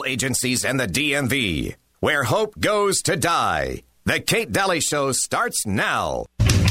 federal agencies and the DMV, where hope goes to die. The Kate Daly Show starts now.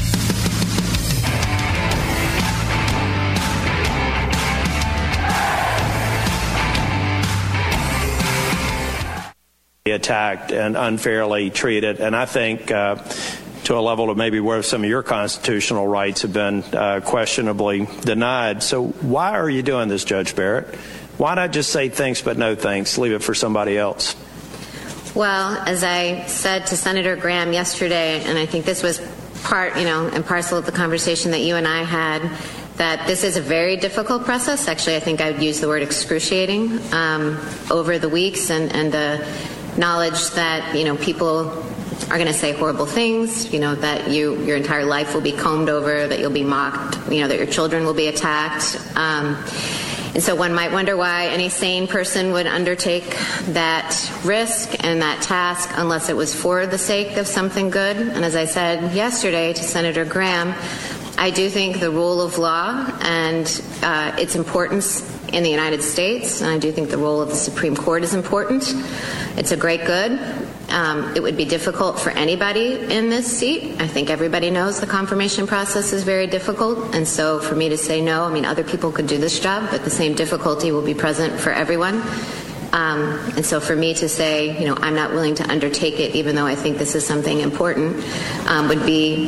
Attacked and unfairly treated, and I think to a level of maybe where some of your constitutional rights have been questionably denied. So why are you doing this, Judge Barrett? Why not just say thanks but no thanks, leave it for somebody else? Well, as I said to Senator Graham yesterday, and I think this was part, and parcel of the conversation that you and I had, that this is a very difficult process. Actually, I think I would use the word excruciating over the weeks and the knowledge that, people are going to say horrible things, that your entire life will be combed over, that you'll be mocked, that your children will be attacked. And so one might wonder why any sane person would undertake that risk and that task unless it was for the sake of something good. And as I said yesterday to Senator Graham, I do think the rule of law and its importance in the United States, and I do think the role of the Supreme Court is important. It's a great good. It would be difficult for anybody in this seat. I think everybody knows the confirmation process is very difficult, and so for me to say no, other people could do this job, but the same difficulty will be present for everyone. And so for me to say, I'm not willing to undertake it, even though I think this is something important, would be,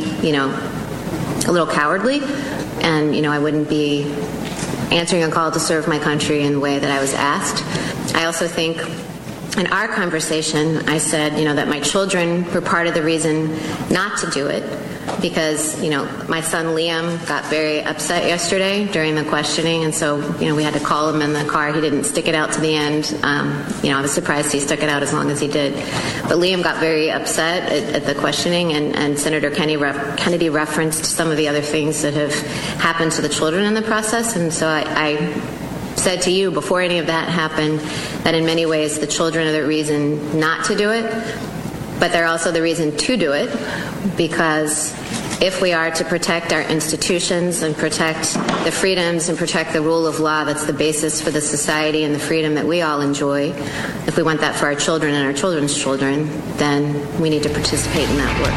a little cowardly, and, I wouldn't be answering a call to serve my country in the way that I was asked. I also think in our conversation, I said, that my children were part of the reason not to do it because, my son Liam got very upset yesterday during the questioning, and so, we had to call him in the car. He didn't stick it out to the end. I was surprised he stuck it out as long as he did. But Liam got very upset at the questioning, and Senator Kennedy referenced some of the other things that have happened to the children in the process, and so I said to you before any of that happened that in many ways the children are the reason not to do it, but they're also the reason to do it, because if we are to protect our institutions and protect the freedoms and protect the rule of law that's the basis for the society and the freedom that we all enjoy, if we want that for our children and our children's children, then we need to participate in that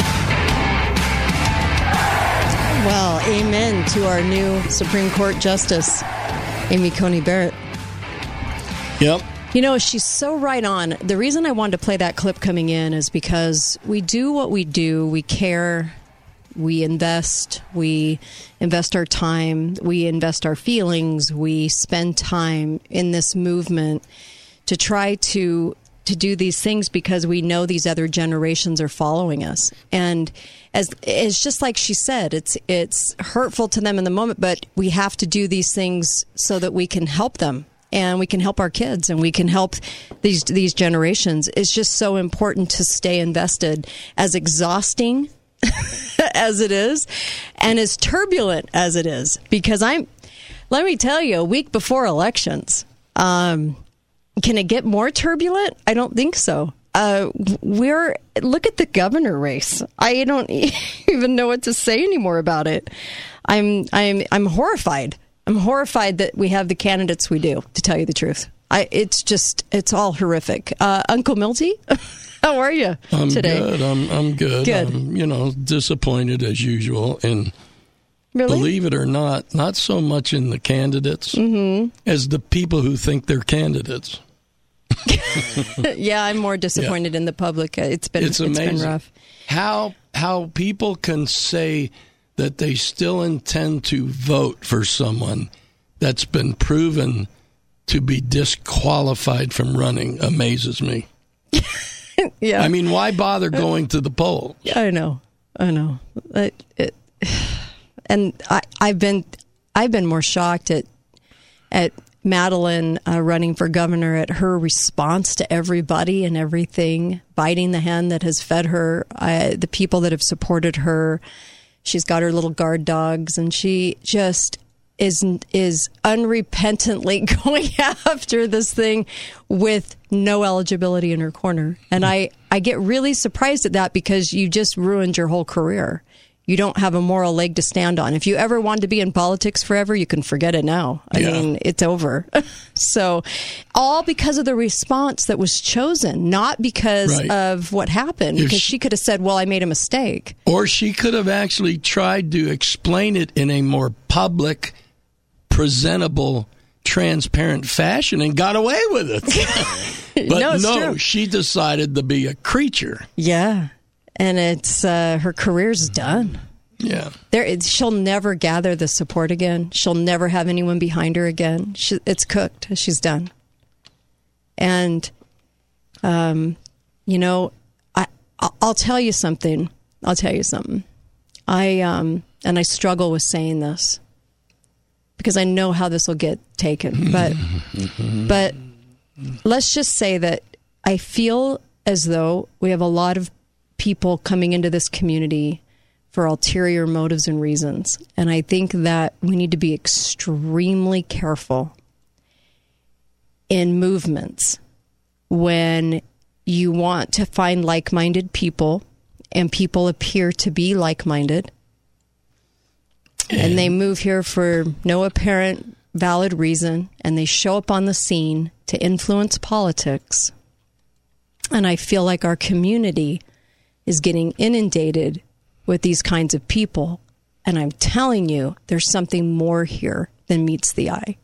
work. Well, amen to our new Supreme Court Justice, Amy Coney Barrett. Yep. She's so right on. The reason I wanted to play that clip coming in is because we do what we do. We care. We invest our time. We invest our feelings. We spend time in this movement to try to do these things because we know these other generations are following us. And as it's just like she said, it's hurtful to them in the moment, but we have to do these things so that we can help them. And we can help our kids, and we can help these generations. It's just so important to stay invested, as exhausting as it is, and as turbulent as it is. Because let me tell you, a week before elections, can it get more turbulent? I don't think so. Look at the governor race. I don't even know what to say anymore about it. I'm horrified. I'm horrified that we have the candidates we do, to tell you the truth. It's all horrific. Uncle Milty, how are you today? I'm good. Good. I'm, disappointed as usual. And really? Believe it or not so much in the candidates as the people who think they're candidates. Yeah, I'm more disappointed in the public. It's amazing. Been rough. How people can say that they still intend to vote for someone that's been proven to be disqualified from running amazes me. Yeah. Why bother going to the polls? I know. And I've been more shocked at Madeline running for governor, at her response to everybody and everything, biting the hand that has fed her, the people that have supported her. She's got her little guard dogs, and she just is unrepentantly going after this thing with no eligibility in her corner. And I get really surprised at that, because you just ruined your whole career. you don't have a moral leg to stand on. If you ever wanted to be in politics forever, you can forget it now. I mean, it's over. So all because of the response that was chosen, not because of what happened, because she could have said, well, I made a mistake. Or she could have actually tried to explain it in a more public, presentable, transparent fashion and got away with it. But no, she decided to be a creature. Yeah. And it's her career's done. Yeah. She'll never gather the support again. She'll never have anyone behind her again. It's cooked. She's done. And, I'll tell you something. I struggle with saying this because I know how this will get taken. But let's just say that I feel as though we have a lot of people coming into this community for ulterior motives and reasons. And I think that we need to be extremely careful in movements when you want to find like-minded people and people appear to be like-minded and they move here for no apparent valid reason and they show up on the scene to influence politics. And I feel like our community is getting inundated with these kinds of people. And I'm telling you, there's something more here than meets the eye.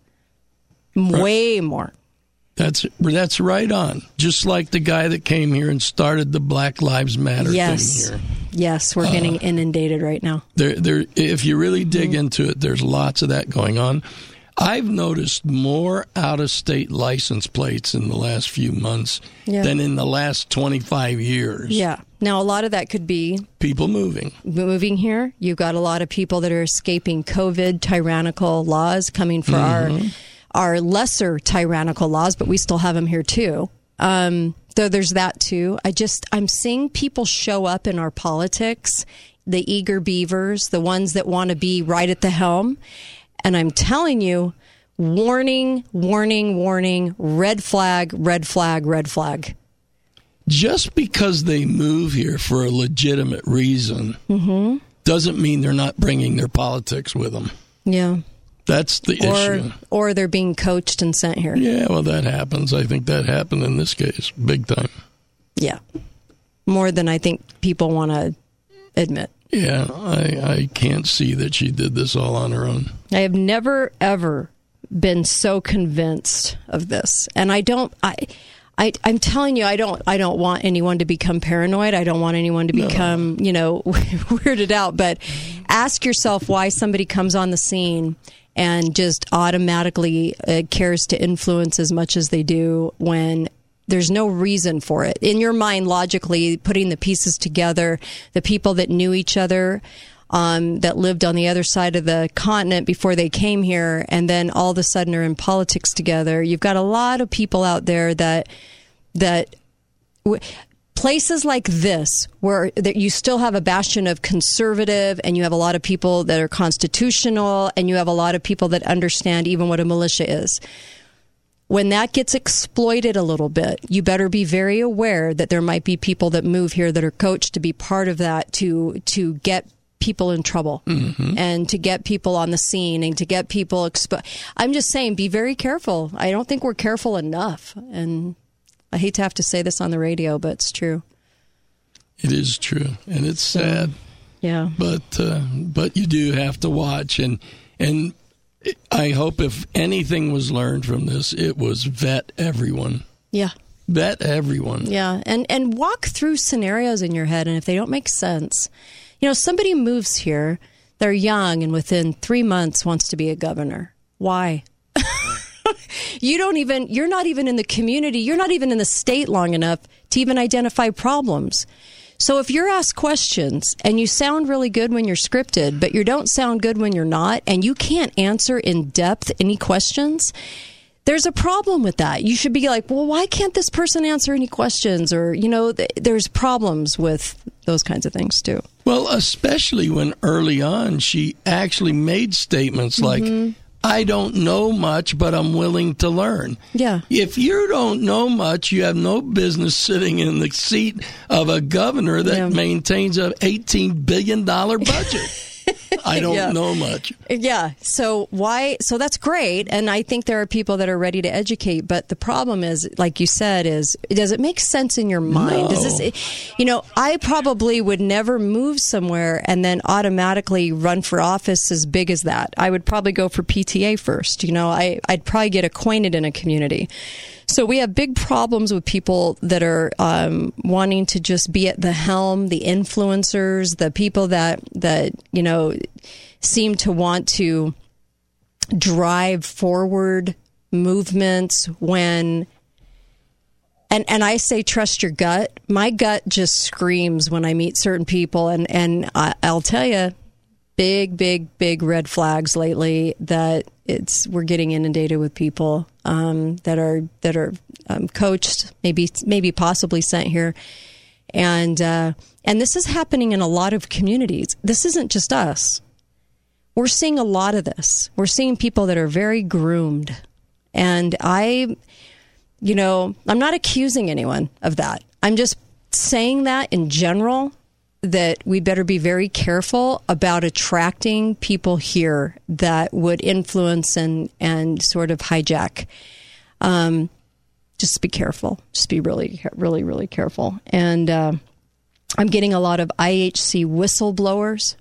Way more. That's right on. Just like the guy that came here and started the Black Lives Matter thing here. Yes, we're getting inundated right now. If you really dig into it, there's lots of that going on. I've noticed more out-of-state license plates in the last few months than in the last 25 years. Yeah. Now, a lot of that could be people moving here. You've got a lot of people that are escaping COVID tyrannical laws coming for our lesser tyrannical laws, but we still have them here too. Though there's that too. I'm seeing people show up in our politics, the eager beavers, the ones that want to be right at the helm. And I'm telling you, warning, warning, warning, red flag, red flag, red flag. Just because they move here for a legitimate reason doesn't mean they're not bringing their politics with them. Yeah. That's the issue. Or they're being coached and sent here. Yeah, well, that happens. I think that happened in this case, big time. Yeah. More than I think people want to admit. Yeah, I can't see that she did this all on her own. I have never, ever been so convinced of this. And I'm telling you, I don't want anyone to become paranoid. I don't want anyone to become, weirded out. But ask yourself why somebody comes on the scene and just automatically cares to influence as much as they do when there's no reason for it. In your mind, logically, putting the pieces together, the people that knew each other, that lived on the other side of the continent before they came here, and then all of a sudden are in politics together. You've got a lot of people out there that places like this, where that you still have a bastion of conservative, and you have a lot of people that are constitutional, and you have a lot of people that understand even what a militia is. When that gets exploited a little bit, you better be very aware that there might be people that move here that are coached to be part of that, to get people in trouble and to get people on the scene and to get people exposed. I'm just saying, be very careful. I don't think we're careful enough. And I hate to have to say this on the radio, but it's true. It is true. And it's sad. Yeah. But you do have to watch. And I hope if anything was learned from this, it was vet everyone. Yeah. Vet everyone. Yeah. And walk through scenarios in your head. And if they don't make sense, somebody moves here, they're young, and within 3 months wants to be a governor. Why? You're not even in the community. You're not even in the state long enough to even identify problems. So if you're asked questions and you sound really good when you're scripted, but you don't sound good when you're not, and you can't answer in depth any questions, there's a problem with that. You should be like, well, why can't this person answer any questions? Or, there's problems with those kinds of things too. Well, especially when early on she actually made statements like, I don't know much, but I'm willing to learn. Yeah. If you don't know much, you have no business sitting in the seat of a governor that maintains an $18 billion budget. I don't know much. Yeah. So that's great. And I think there are people that are ready to educate. But the problem is, like you said, does it make sense in your mind? No. Does this, I probably would never move somewhere and then automatically run for office as big as that. I would probably go for PTA first. I'd probably get acquainted in a community. So we have big problems with people that are wanting to just be at the helm, the influencers, the people that seem to want to drive forward movements when. And I say trust your gut. My gut just screams when I meet certain people, and I'll tell you, big red flags lately that we're getting inundated with people that are coached, maybe possibly sent here, and this is happening in a lot of communities. This isn't just us. We're seeing a lot of this. We're seeing people that are very groomed, and I'm not accusing anyone of that. I'm just saying that in general, that we better be very careful about attracting people here that would influence and sort of hijack. Just be careful. Just be really, really, really careful. And I'm getting a lot of IHC whistleblowers.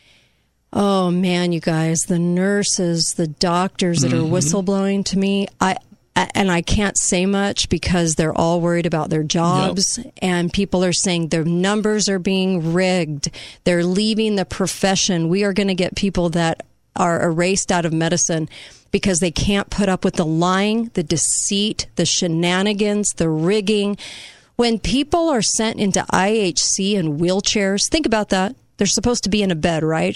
Oh, man, you guys, the nurses, the doctors that are whistleblowing to me, I can't say much because they're all worried about their jobs. Yep. And people are saying their numbers are being rigged. They're leaving the profession. We are going to get people that are erased out of medicine because they can't put up with the lying, the deceit, the shenanigans, the rigging. When people are sent into IHC in wheelchairs, think about that. They're supposed to be in a bed, right?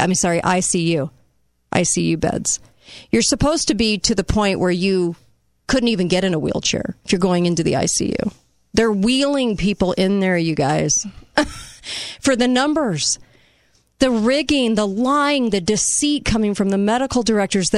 ICU beds. You're supposed to be to the point where you couldn't even get in a wheelchair if you're going into the ICU. They're wheeling people in there, you guys, for the numbers. The rigging, the lying, the deceit coming from the medical directors.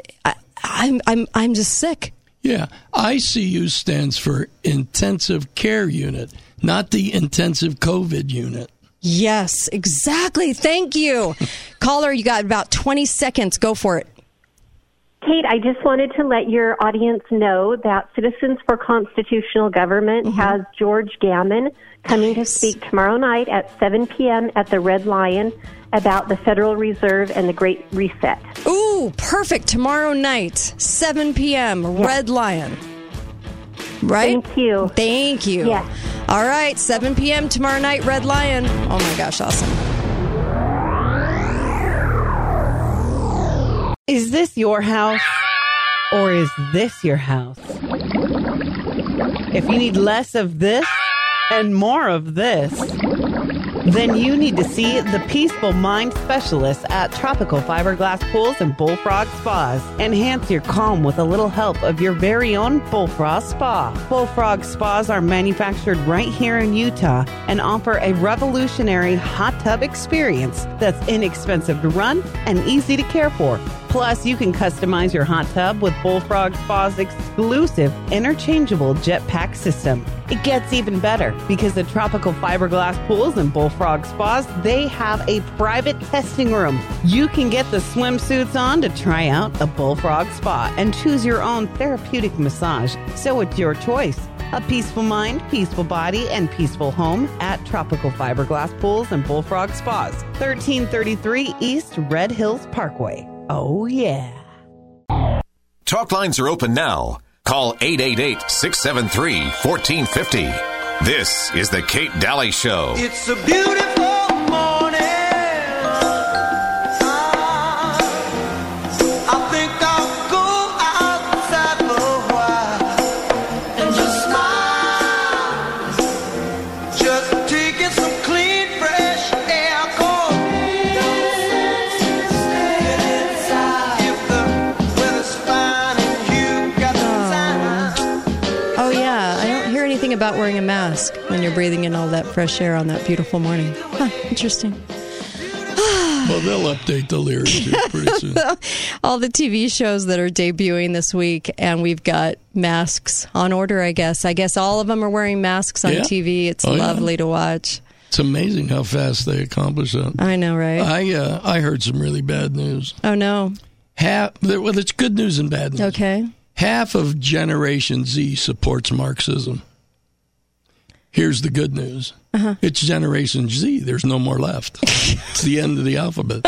I'm just sick. Yeah, ICU stands for Intensive Care Unit, not the Intensive COVID Unit. Yes, exactly. Thank you. Caller, you got about 20 seconds. Go for it. Kate, I just wanted to let your audience know that Citizens for Constitutional Government has George Gammon coming to speak tomorrow night at 7 p.m. at the Red Lion about the Federal Reserve and the Great Reset. Ooh, perfect. Tomorrow night, 7 p.m., yes. Red Lion. Right? Thank you. Yes. All right, 7 p.m. tomorrow night, Red Lion. Oh, my gosh, awesome. Is this your house, or is this your house? If you need less of this and more of this, then you need to see the Peaceful Mind specialists at Tropical Fiberglass Pools and Bullfrog Spas. Enhance your calm with a little help of your very own Bullfrog Spa. Bullfrog Spas are manufactured right here in Utah and offer a revolutionary hot tub experience that's inexpensive to run and easy to care for. Plus, you can customize your hot tub with Bullfrog Spa's exclusive interchangeable jetpack system. It gets even better because the Tropical Fiberglass Pools and Bullfrog Spas, they have a private testing room. You can get the swimsuits on to try out a Bullfrog Spa and choose your own therapeutic massage. So it's your choice. A peaceful mind, peaceful body, and peaceful home at Tropical Fiberglass Pools and Bullfrog Spas. 1333 East Red Hills Parkway. Oh, yeah. Talk lines are open now. Call 888-673-1450. This is the Kate Daly Show. It's a beautiful morning. I think I'll go outside for a while and just smile. Just taking some clean, fresh air. About wearing a mask when you're breathing in all that fresh air on that beautiful morning. Huh, interesting. Well, they'll update the lyrics here pretty soon. All the TV shows that are debuting this week, and we've got masks on order, I guess. I guess all of them are wearing masks on TV. It's lovely to watch. It's amazing how fast they accomplish that. I know, right? I heard some really bad news. Oh, no. Well, it's good news and bad news. Okay. Half of Generation Z supports Marxism. Here's the good news. It's Generation Z. There's no more left. It's the end of the alphabet.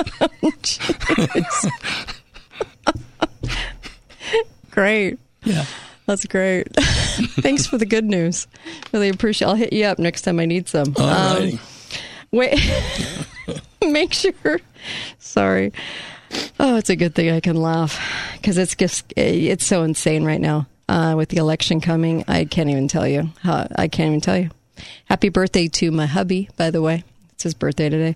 Great. Yeah. That's great. Thanks for the good news. Really appreciate it. I'll hit you up next time I need some. All right. Wait. Make sure. Sorry. Oh, it's a good thing I can laugh because it's so insane right now with the election coming. I can't even tell you. Happy birthday to my hubby, by the way. It's his birthday today.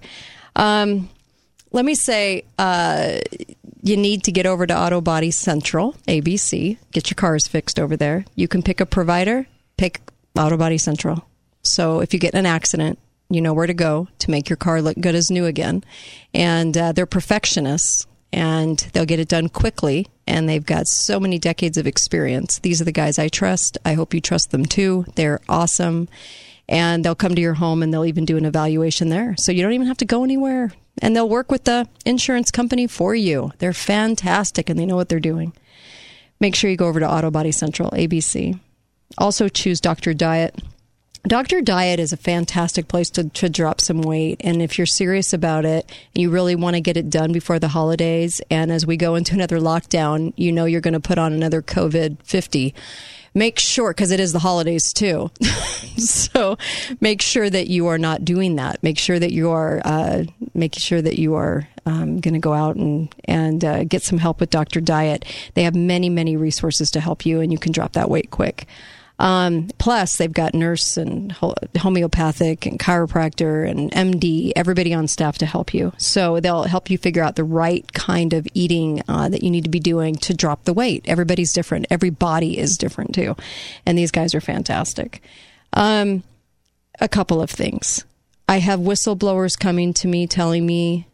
Let me say, you need to get over to Auto Body Central, ABC. Get your cars fixed over there. You can pick a provider, pick Auto Body Central. So if you get in an accident, you know where to go to make your car look good as new again. And they're perfectionists, and they'll get it done quickly. And they've got so many decades of experience. These are the guys I trust. I hope you trust them too. They're awesome. And they'll come to your home, and they'll even do an evaluation there. So you don't even have to go anywhere. And they'll work with the insurance company for you. They're fantastic, and they know what they're doing. Make sure you go over to Auto Body Central, ABC. Also choose Dr. Diet. Dr. Diet is a fantastic place to drop some weight. And if you're serious about it, and you really want to get it done before the holidays, and as we go into another lockdown, you know you're going to put on another COVID-50. Make sure, because it is the holidays too. So make sure that you are not doing that. Make sure that you are making sure that you are going to go out and get some help with Dr. Diet. They have many, many resources to help you, and you can drop that weight quick. Plus, they've got nurse and homeopathic and chiropractor and MD, everybody on staff to help you. So they'll help you figure out the right kind of eating that you need to be doing to drop the weight. Everybody's different. Every body is different, too. And these guys are fantastic. A couple of things. I have whistleblowers coming to me telling me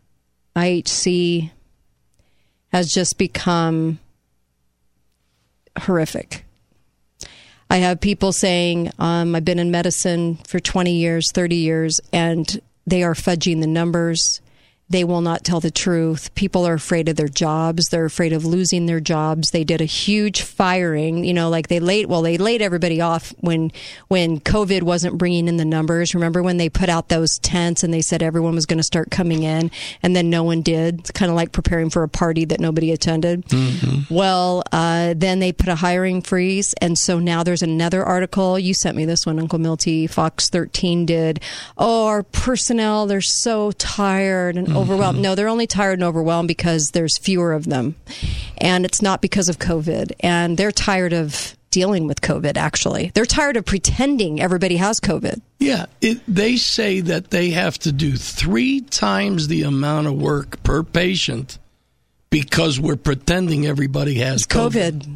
IHC has just become horrific. I have people saying, I've been in medicine for 20 years, 30 years, and they are fudging the numbers. They will not tell the truth. People are afraid of their jobs. They're afraid of losing their jobs. They did a huge firing, like they laid everybody off when COVID wasn't bringing in the numbers. Remember when they put out those tents and they said everyone was going to start coming in, and then no one did? It's kind of like preparing for a party that nobody attended. Mm-hmm. Well, then they put a hiring freeze, and so now there's another article. You sent me this one, Uncle Milty. Fox 13 did. Oh, our personnel, they're so tired and overwhelmed. No, they're only tired and overwhelmed because there's fewer of them. And it's not because of COVID. And they're tired of dealing with COVID, actually. They're tired of pretending everybody has COVID. Yeah. They say that they have to do 3 times the amount of work per patient because we're pretending everybody has COVID.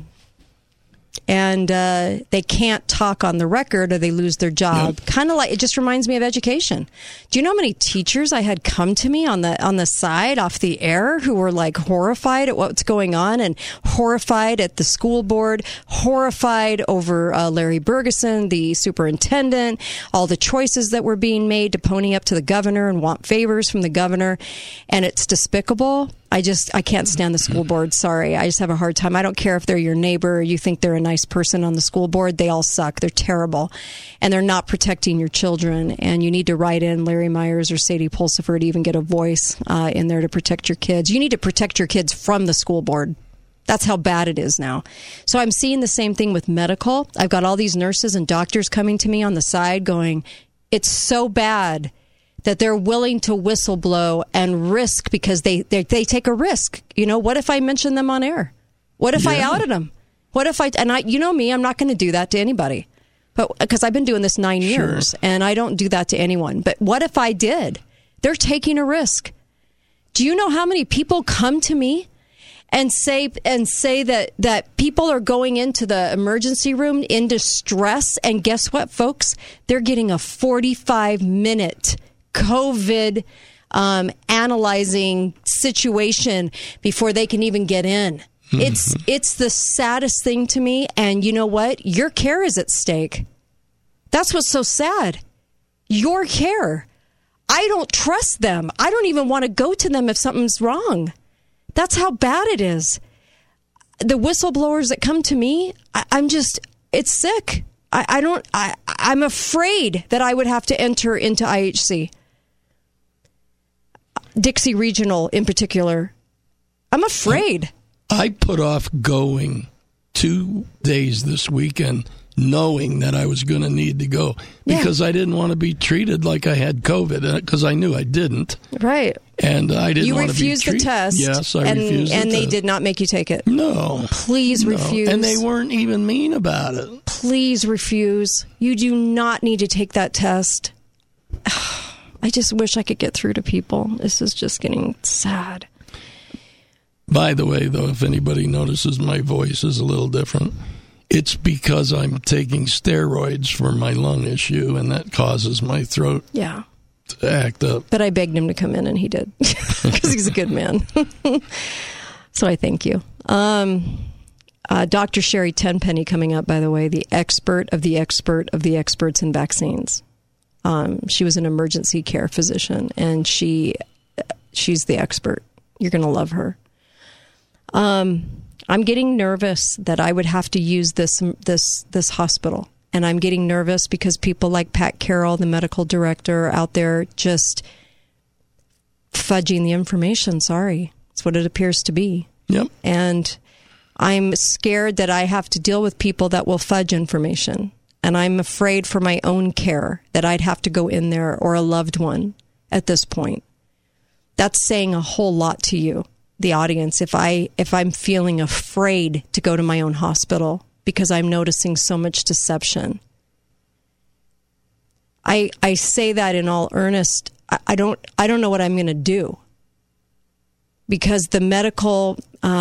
And they can't talk on the record or they lose their job. Yep. Kind of like, it just reminds me of education. Do you know how many teachers I had come to me on the side off the air who were like horrified at what's going on and horrified at the school board, horrified over Larry Bergeson, the superintendent, all the choices that were being made to pony up to the governor and want favors from the governor. And it's despicable. I can't stand the school board. Sorry. I just have a hard time. I don't care if they're your neighbor or you think they're a nice person on the school board. They all suck. They're terrible. And they're not protecting your children. And you need to write in Larry Myers or Sadie Pulsifer to even get a voice in there to protect your kids. You need to protect your kids from the school board. That's how bad it is now. So I'm seeing the same thing with medical. I've got all these nurses and doctors coming to me on the side going, it's so bad that they're willing to whistleblow and risk because they take a risk. What if I mentioned them on air? What if I outed them? What if you know me, I'm not going to do that to anybody. But because I've been doing this 9 years and I don't do that to anyone. But what if I did? They're taking a risk. Do you know how many people come to me and say that people are going into the emergency room in distress, and guess what, folks? They're getting a 45-minute COVID analyzing situation before they can even get in. It's the saddest thing to me. And you know what? Your care is at stake. That's what's so sad. Your care. I don't trust them. I don't even want to go to them if something's wrong. That's how bad it is. The whistleblowers that come to me, it's sick. I'm afraid that I would have to enter into IHC. Dixie Regional in particular. I'm afraid. I put off going 2 days this weekend knowing that I was going to need to go because I didn't want to be treated like I had COVID because I knew I didn't. Right. And I didn't want to be treated. You refused the test. Yes, I refused the test. And they did not make you take it. No. Please refuse. And they weren't even mean about it. Please refuse. You do not need to take that test. I just wish I could get through to people. This is just getting sad. By the way, though, if anybody notices my voice is a little different, it's because I'm taking steroids for my lung issue, and that causes my throat to act up. But I begged him to come in, and he did, because he's a good man. So I thank you. Dr. Sherry Tenpenny coming up, by the way, the expert of the expert of the experts in vaccines. She was an emergency care physician, and she's the expert. You're going to love her. I'm getting nervous that I would have to use this hospital. And I'm getting nervous because people like Pat Carroll, the medical director, are out there just fudging the information. Sorry. It's what it appears to be. Yep. And I'm scared that I have to deal with people that will fudge information. And I'm afraid for my own care that I'd have to go in there, or a loved one at this point. That's saying a whole lot to you, the audience, if I'm feeling afraid to go to my own hospital because I'm noticing so much deception. I say that in all earnest. I don't know what I'm going to do, because the medical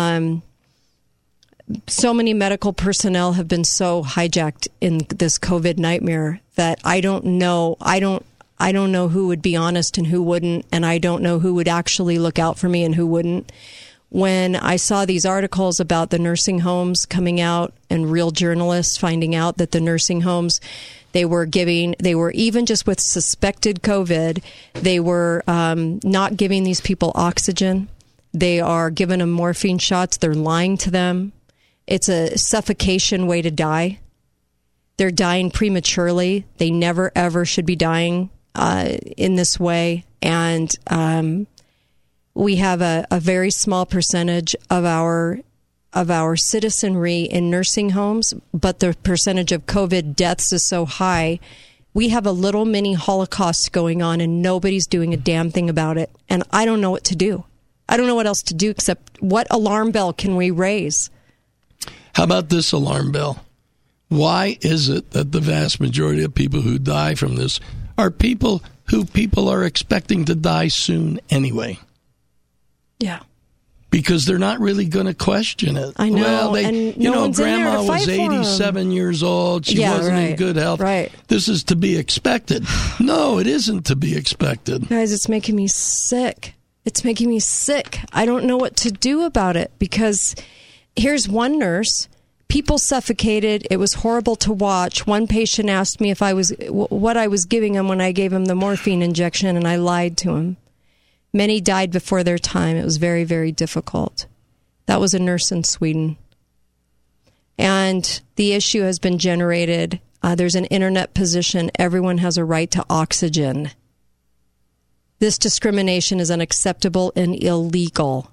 so many medical personnel have been so hijacked in this COVID nightmare that I don't know who would be honest and who wouldn't, and I don't know who would actually look out for me and who wouldn't. When I saw these articles about the nursing homes coming out and real journalists finding out that the nursing homes, they were even just with suspected COVID, they were not giving these people oxygen. They are giving them morphine shots. They're lying to them. It's a suffocation way to die. They're dying prematurely. They never, ever should be dying in this way. And we have a very small percentage of our citizenry in nursing homes, but the percentage of COVID deaths is so high. We have a little mini Holocaust going on, and nobody's doing a damn thing about it. And I don't know what to do. I don't know what else to do except what alarm bell can we raise? How about this alarm bell? Why is it that the vast majority of people who die from this are people who people are expecting to die soon anyway? Yeah. Because they're not really going to question it. I know. Well, and no Grandma was 87 years old. She wasn't in good health. Right. This is to be expected. No, it isn't to be expected. Guys, it's making me sick. It's making me sick. I don't know what to do about it, because here's one nurse. People suffocated. It was horrible to watch. One patient asked me what I was giving him when I gave him the morphine injection, and I lied to him. Many died before their time. It was very, very difficult. That was a nurse in Sweden. And the issue has been generated. There's an internet position. Everyone has a right to oxygen. This discrimination is unacceptable and illegal.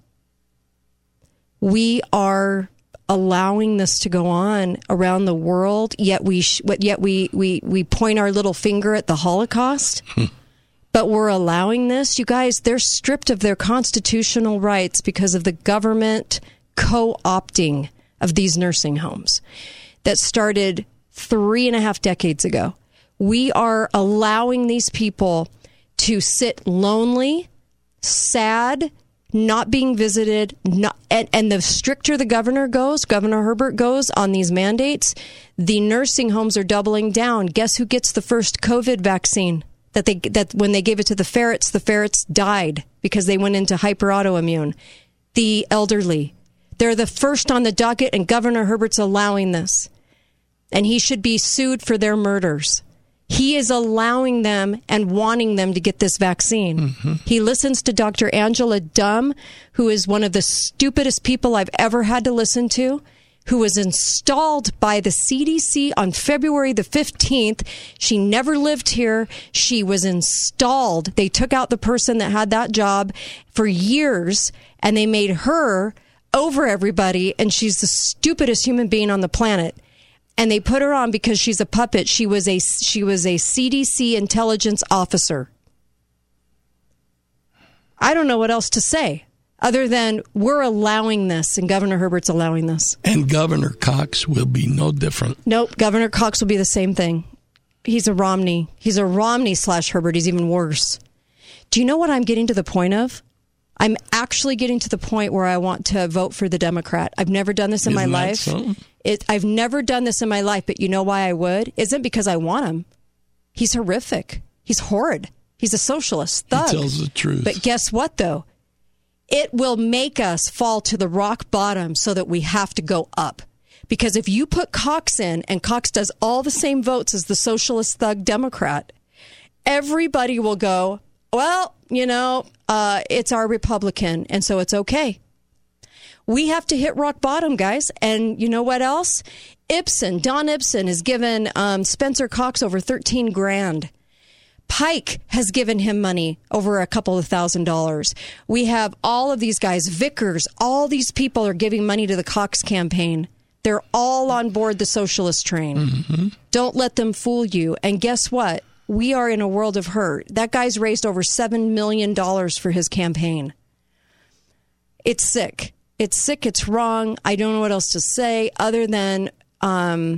We are allowing this to go on around the world, yet we point our little finger at the Holocaust. But we're allowing this. You guys, they're stripped of their constitutional rights because of the government co-opting of these nursing homes that started 3.5 decades ago. We are allowing these people to sit lonely, sad, not being visited, and the stricter the Governor Herbert goes on these mandates, the nursing homes are doubling down. Guess who gets the first COVID vaccine? that when they gave it to the ferrets died because they went into hyperautoimmune. The elderly. They're the first on the docket, and Governor Herbert's allowing this. And he should be sued for their murders. He is allowing them and wanting them to get this vaccine. Mm-hmm. He listens to Dr. Angela Dumm, who is one of the stupidest people I've ever had to listen to, who was installed by the CDC on February the 15th. She never lived here. She was installed. They took out the person that had that job for years, and they made her over everybody, and she's the stupidest human being on the planet. And they put her on because she's a puppet. She was a CDC intelligence officer. I don't know what else to say other than we're allowing this, and Governor Herbert's allowing this. And Governor Cox will be no different. Nope, Governor Cox will be the same thing. He's a Romney. He's a Romney/Herbert. He's even worse. Do you know what I'm getting to the point of? I'm actually getting to the point where I want to vote for the Democrat. I've never done this in my life. I've never done this in my life, but you know why I would? Isn't because I want him. He's horrific. He's horrid. He's a socialist thug. He tells the truth. But guess what, though? It will make us fall to the rock bottom so that we have to go up. Because if you put Cox in, and Cox does all the same votes as the socialist thug Democrat, everybody will go, well, it's our Republican, and so it's okay. We have to hit rock bottom, guys. And you know what else? Don Ibsen has given Spencer Cox over $13,000. Pike has given him money over a couple of $1,000s. We have all of these guys, Vickers, all these people are giving money to the Cox campaign. They're all on board the socialist train. Mm-hmm. Don't let them fool you. And guess what? We are in a world of hurt. That guy's raised over $7 million for his campaign. It's sick. It's sick. It's wrong. I don't know what else to say other than I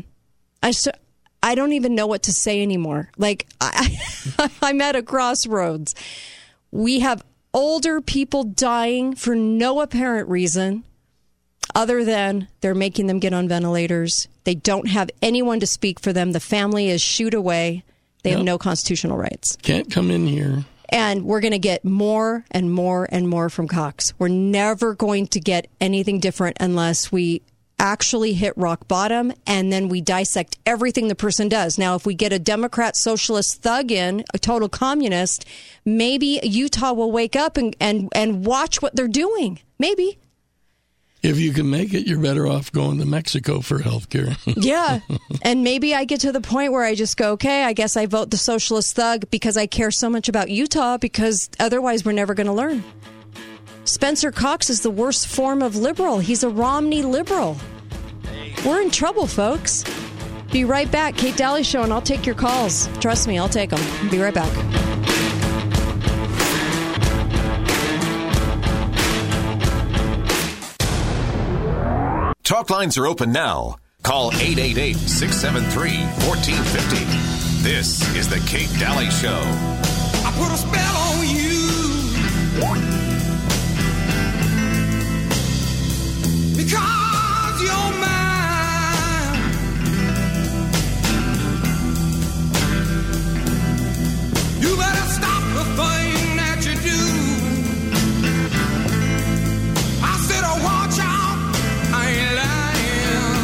don't even know what to say anymore. Like, I'm at a crossroads. We have older people dying for no apparent reason other than they're making them get on ventilators. They don't have anyone to speak for them. The family is shooed away. They have no constitutional rights. Can't come in here. And we're going to get more and more and more from Cox. We're never going to get anything different unless we actually hit rock bottom and then we dissect everything the person does. Now, if we get a Democrat socialist thug in, a total communist, maybe Utah will wake up and watch what they're doing. Maybe. If you can make it, you're better off going to Mexico for health care. Yeah. And maybe I get to the point where I just go, okay, I guess I vote the socialist thug because I care so much about Utah, because otherwise we're never going to learn. Spencer Cox is the worst form of liberal. He's a Romney liberal. We're in trouble, folks. Be right back. Kate Daly Show, and I'll take your calls. Trust me, I'll take them. Be right back. Talk lines are open now. Call 888-673-1450. This is the Kate Daly Show. I put a spell on you because you're mine. You better stop the thing that you do. I said, oh, watch out. I ain't lying.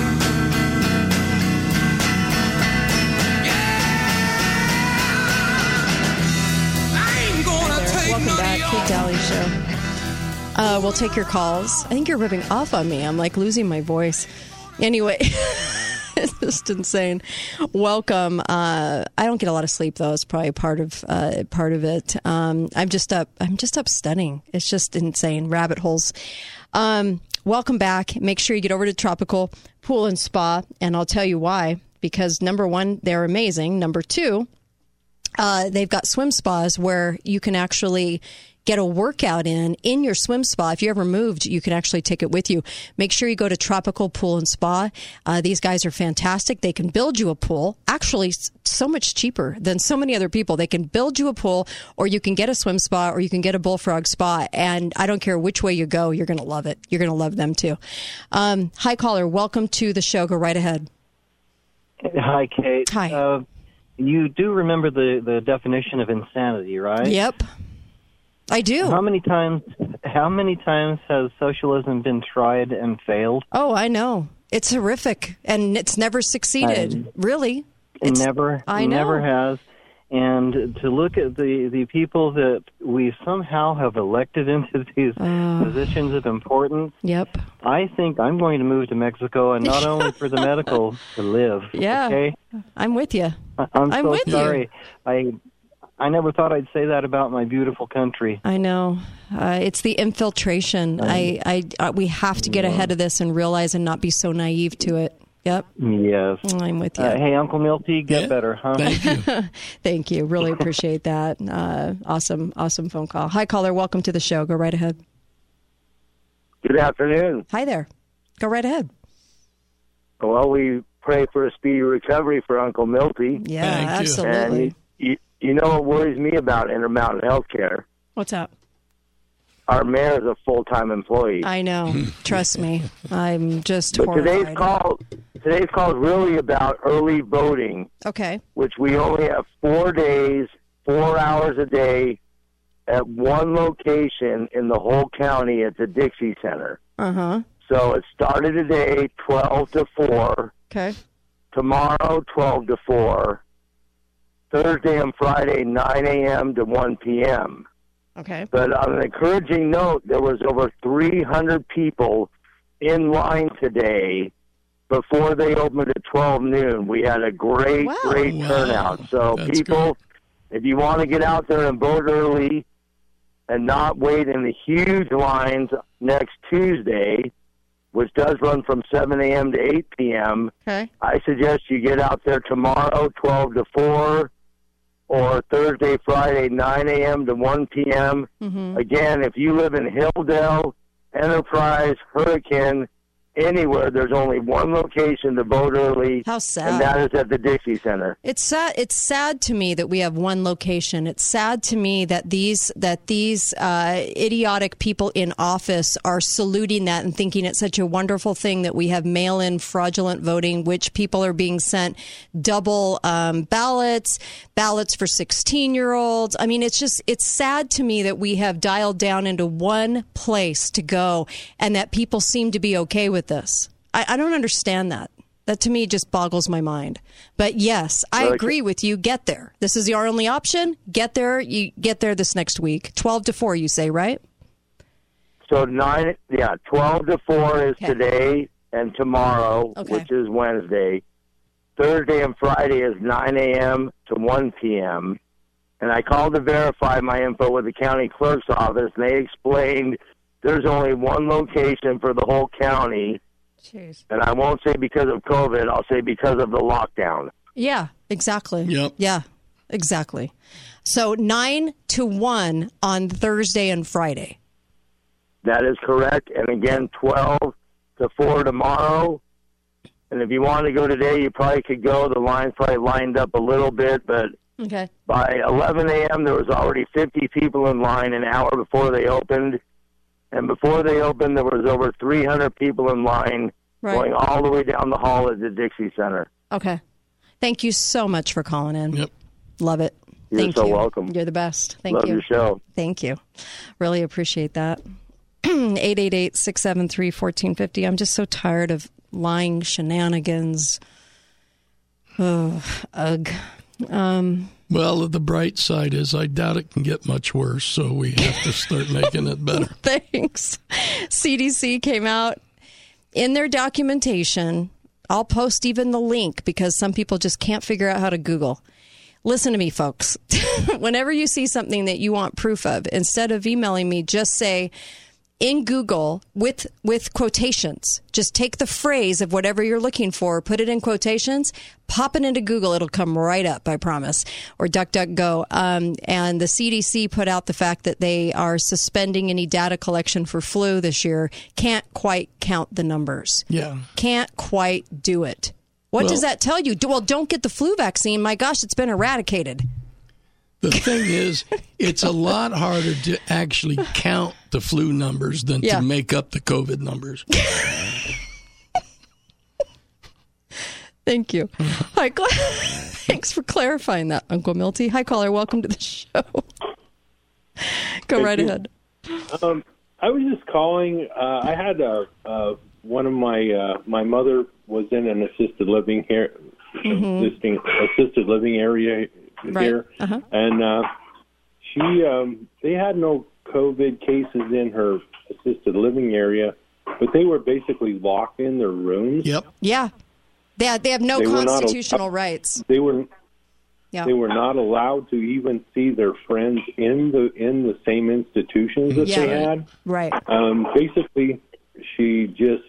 Yeah. I ain't gonna take Welcome back, Kate Daly Show. We'll take your calls. I think you're ripping off on me. I'm like losing my voice. Anyway, it's just insane. Welcome. I don't get a lot of sleep though. It's probably part of it. I'm just up stunning. It's just insane. Rabbit holes. Welcome back. Make sure you get over to Tropical Pool and Spa, and I'll tell you why. Because number one, they're amazing. Number two, they've got swim spas where you can actually get a workout in your swim spa. If you ever moved, you can actually take it with you. Make sure you go to Tropical Pool and Spa. These guys are fantastic. They can build you a pool, actually so much cheaper than so many other people. They can build you a pool, or you can get a swim spa, or you can get a bullfrog spa. And I don't care which way you go, you're going to love it. You're going to love them too. Hi, caller. Welcome to the show. Go right ahead. Hi, Kate. Hi. you do remember the definition of insanity, right? Yep, I do. How many times has socialism been tried and failed? Oh, I know. It's horrific, and it's never succeeded. Really, It never has. And to look at the people that we somehow have elected into these positions of importance, Yep. I think I'm going to move to Mexico, and not only for the medical, to live. Yeah, okay? I'm with you. I'm so with sorry. you. I never thought I'd say that about my beautiful country. I know. It's the infiltration. We have to get ahead of this and realize and not be so naive to it. Yep. Yes. I'm with you. Hey, Uncle Milty, get better, huh? Thank you. Thank you. Really appreciate that. Awesome phone call. Hi, caller. Welcome to the show. Go right ahead. Good afternoon. Hi there. Go right ahead. Well, we pray for a speedy recovery for Uncle Milty. Yeah, absolutely. And you know what worries me about Intermountain Healthcare? What's up? Our mayor is a full-time employee. I know. Trust me. I'm just But horrified. today's call is really about early voting, Okay. which we only have 4 days, 4 hours a day at one location in the whole county at the Dixie Center. Uh-huh. So it started today, 12 to 4. Okay. Tomorrow, 12 to 4. Thursday and Friday, 9 a.m. to 1 p.m. Okay. But on an encouraging note, there was over 300 people in line today before they opened at 12 noon. We had a great turnout. So That's people, if you want to get out there and vote early and not wait in the huge lines next Tuesday, which does run from 7 a.m. to 8 p.m., Okay. I suggest you get out there tomorrow, 12 to 4, or Thursday, Friday, 9 a.m. to 1 p.m. Mm-hmm. Again, if you live in Hilldale, Enterprise, Hurricane, anywhere, there's only one location to vote early. How sad. And that is at the Dixie Center. It's sad. It's sad to me that we have one location. It's sad to me that these idiotic people in office are saluting that and thinking it's such a wonderful thing that we have mail-in fraudulent voting, which people are being sent double ballots for 16-year-olds. I mean, it's sad to me that we have dialed down into one place to go and that people seem to be okay with this. I don't understand that. That to me just boggles my mind. But yes, I agree with you. Get there. This is your only option. Get there. You get there this next week. 12 to 4, you say, right? So 12 to 4 is today and tomorrow, which is Wednesday. Thursday and Friday is 9 a.m. to 1 p.m. And I called to verify my info with the county clerk's office, and they explained there's only one location for the whole county. Jeez. And I won't say because of COVID, I'll say because of the lockdown. Yeah, exactly. Yep. Yeah, exactly. So 9 to 1 on Thursday and Friday. That is correct. And again, 12 to 4 tomorrow. And if you want to go today, you probably could go. The line's probably lined up a little bit, but Okay. by 11 a.m., there was already 50 people in line an hour before they opened. And before they opened, there was over 300 people in line going all the way down the hall at the Dixie Center. Okay. Thank you so much for calling in. Yep. Love it. You're Thank so you. welcome. You're the best. Thank Love you. your show. Thank you. Really appreciate that. 888-673-1450. I'm just so tired of lying shenanigans. Oh, ugh. Well, the bright side is I doubt it can get much worse, so we have to start making it better. Thanks. CDC came out in their documentation. I'll post even the link because some people just can't figure out how to Google. Listen to me, folks. Whenever you see something that you want proof of, instead of emailing me, just say in Google with quotations. Just take the phrase of whatever you're looking for, put it in quotations, pop it into Google. It'll come right up, I promise. Or DuckDuckGo. And the CDC put out the fact that they are suspending any data collection for flu this year. Can't quite count the numbers. Yeah. Can't quite do it. What does that tell you? Well, don't get the flu vaccine. My gosh, it's been eradicated. The thing is, it's a lot harder to actually count the flu numbers than to make up the COVID numbers. Thank you. Hi, thanks for clarifying that, Uncle Milty. Hi, caller. Welcome to the show. Go right ahead. I was just calling. I had one of my mother was in an assisted living here, assisted living area here, and they had no COVID cases in her assisted living area, but they were basically locked in their rooms. Yep. Yeah. They have no constitutional rights. They were not allowed to even see their friends in the same institutions that they had. Right. Basically, she just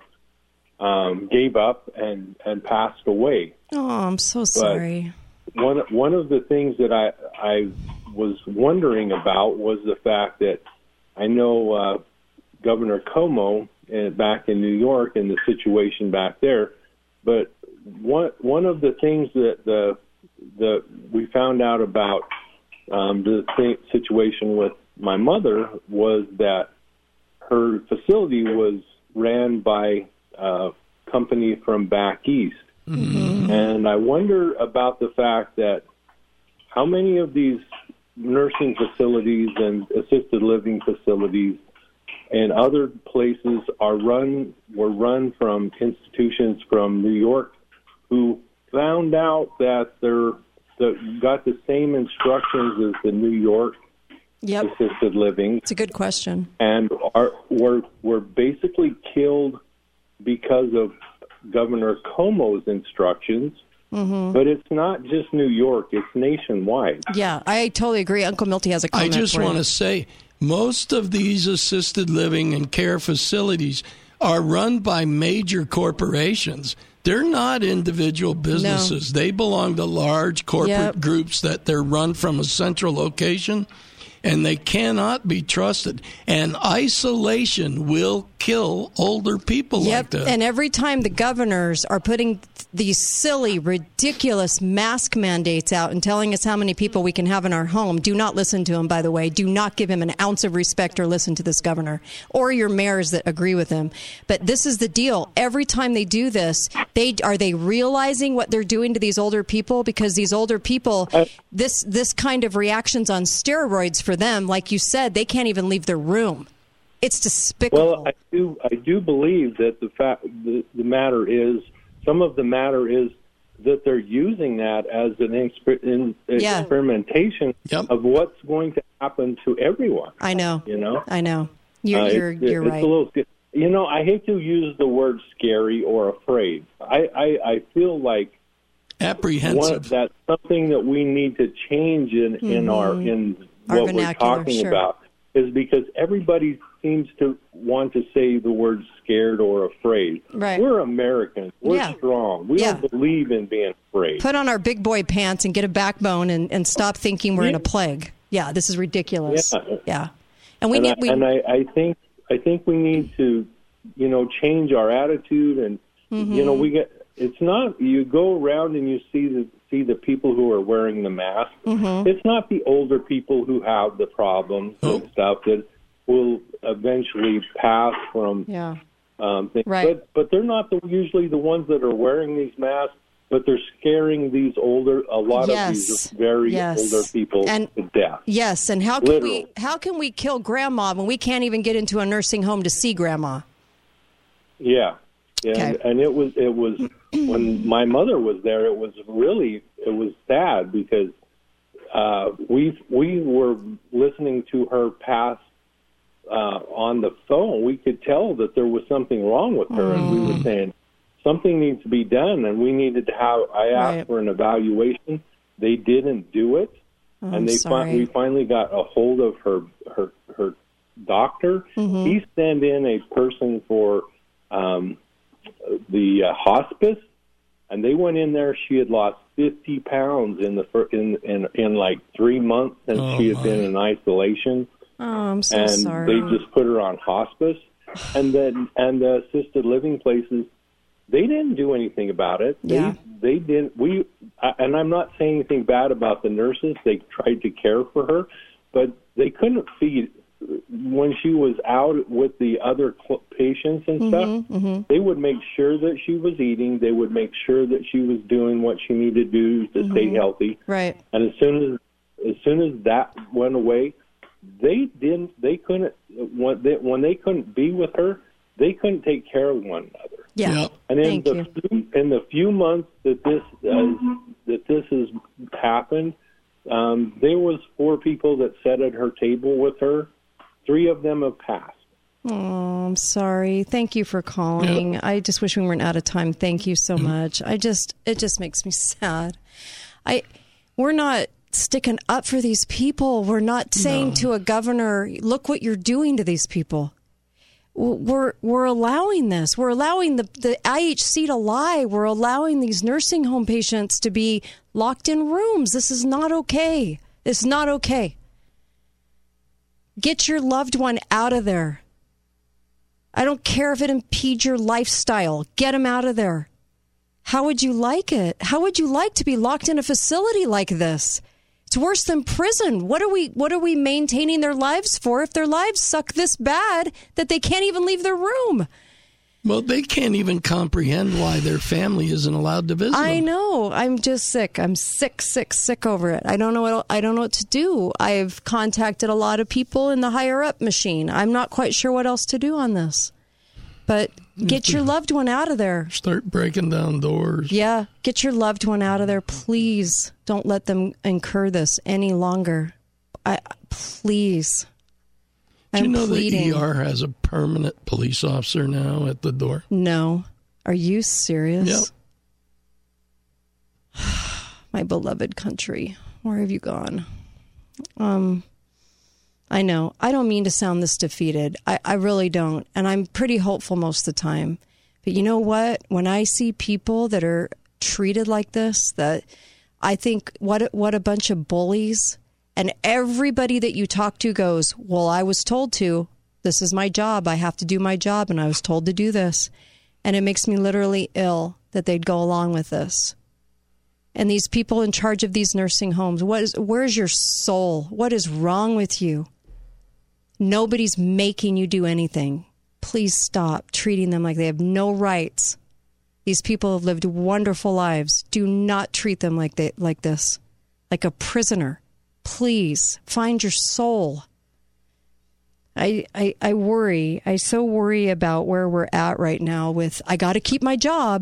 gave up and passed away. Oh, I'm so sorry. But one of the things that I was wondering about was the fact that I know Governor Cuomo back in New York and the situation back there. But one of the things that we found out about the situation with my mother was that her facility was ran by a company from back east. Mm-hmm. And I wonder about the fact that how many of these nursing facilities and assisted living facilities and other places were run from institutions from New York who found out that got the same instructions as the New York assisted living. It's a good question. And were basically killed because of Governor Cuomo's instructions. Mm-hmm. But it's not just New York; it's nationwide. Yeah, I totally agree. Uncle Milty has a comment. I just want to say, most of these assisted living and care facilities are run by major corporations. They're not individual businesses. No. They belong to large corporate groups that they're run from a central location, and they cannot be trusted. And isolation will kill older people like that. And every time the governors are putting these silly, ridiculous mask mandates out and telling us how many people we can have in our home, do not listen to him, by the way. Do not give him an ounce of respect or listen to this governor or your mayors that agree with him. But this is the deal. Every time they do this, are they realizing what they're doing to these older people? Because these older people, this kind of reaction's on steroids for them. Like you said, they can't even leave their room. It's despicable. Well, I do believe that the matter is, some of the matter is that they're using that as an experimentation of what's going to happen to everyone. I know. You know? I know. You're right. A little, I hate to use the word scary or afraid. I feel like apprehensive. That's something that we need to change in what we're talking about, is because everybody seems to want to say the word scared or afraid. Right. We're Americans. We're strong. We don't believe in being afraid. Put on our big boy pants and get a backbone and stop thinking we're in a plague. Yeah, this is ridiculous. Yeah. And I think we need to, change our attitude, and it's not, you go around and you see the people who are wearing the mask. Mm-hmm. It's not the older people who have the problems and stuff that will eventually pass from things. Right. But they're not usually the ones that are wearing these masks, but they're scaring a lot of these very older people to death. Yes, and how can we kill grandma when we can't even get into a nursing home to see grandma? Yeah. And it was when my mother was there, it was sad because we were listening to her pass on the phone. We could tell that there was something wrong with her, and we were saying something needs to be done, and we needed to have. I asked for an evaluation. They didn't do it, and we finally got a hold of her doctor. Mm-hmm. He sent in a person for the hospice, and they went in there. She had lost 50 pounds in like 3 months, and she had been in isolation. Oh, I'm so sorry. And they just put her on hospice, and the assisted living places, they didn't do anything about it. They didn't. And I'm not saying anything bad about the nurses. They tried to care for her, but they couldn't feed when she was out with the other patients and stuff, they would make sure that she was eating. They would make sure that she was doing what she needed to do to stay healthy. Right. And as soon as that went away, when they couldn't be with her, they couldn't take care of one another. Yeah. And in the few months that this has happened, there was 4 people that sat at her table with her. 3 of them have passed. Oh, I'm sorry. Thank you for calling. Yeah. I just wish we weren't out of time. Thank you so much. It just makes me sad. We're not sticking up for these people. We're not saying to a governor, look what you're doing to these people. We're allowing this. We're allowing the IHC to lie. We're allowing these nursing home patients to be locked in rooms. This is not okay. It's not okay. Get your loved one out of there. I don't care if it impedes your lifestyle. Get them out of there. How would you like it? How would you like to be locked in a facility like this? It's worse than prison. What are we maintaining their lives for if their lives suck this bad that they can't even leave their room? Well, they can't even comprehend why their family isn't allowed to visit them. I know. I'm just sick. I'm sick over it. I don't know what to do. I've contacted a lot of people in the higher up machine. I'm not quite sure what else to do on this. But get your loved one out of there. Start breaking down doors. Yeah, get your loved one out of there. Please don't let them incur this any longer. Please. Do you know the ER has a permanent police officer now at the door? No. Are you serious? Yep. My beloved country. Where have you gone? I know. I don't mean to sound this defeated. I really don't. And I'm pretty hopeful most of the time. But you know what? When I see people that are treated like this, that I think, what a bunch of bullies. And everybody that you talk to goes, well, I was told to. This is my job. I have to do my job, and I was told to do this. And it makes me literally ill that they'd go along with this. And these people in charge of these nursing homes, where's your soul? What is wrong with you? Nobody's making you do anything. Please stop treating them like they have no rights. These people have lived wonderful lives. Do not treat them like this, like a prisoner. Please find your soul. I worry. I so worry about where we're at right now with, I got to keep my job.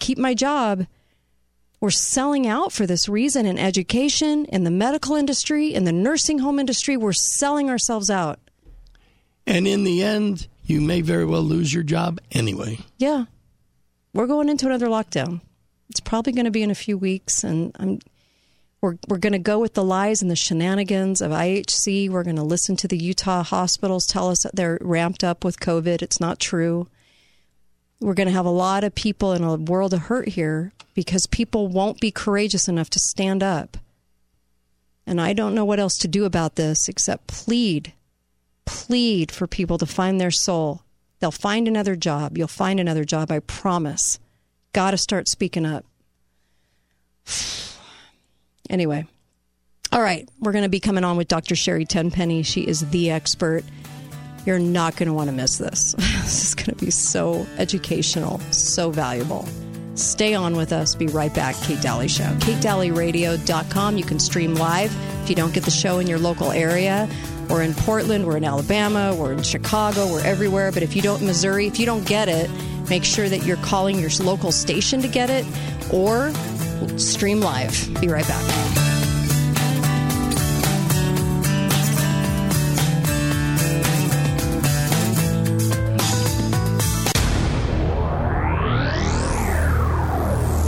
We're selling out for this reason in education, in the medical industry, in the nursing home industry. We're selling ourselves out. And in the end, you may very well lose your job anyway. Yeah. We're going into another lockdown. It's probably going to be in a few weeks, and We're going to go with the lies and the shenanigans of IHC. We're going to listen to the Utah hospitals tell us that they're ramped up with COVID. It's not true. We're going to have a lot of people in a world of hurt here because people won't be courageous enough to stand up. And I don't know what else to do about this except plead for people to find their soul. They'll find another job. You'll find another job, I promise. Got to start speaking up. Anyway, all right, we're going to be coming on with Dr. Sherry Tenpenny. She is the expert. You're not going to want to miss this. This is going to be so educational, so valuable. Stay on with us. Be right back. Kate Daly Show. KateDalyRadio.com. You can stream live if you don't get the show in your local area. We're in Portland. We're in Alabama. We're in Chicago. We're everywhere. But if you don't, Missouri, if you don't get it, make sure that you're calling your local station to get it or stream live. Be right back.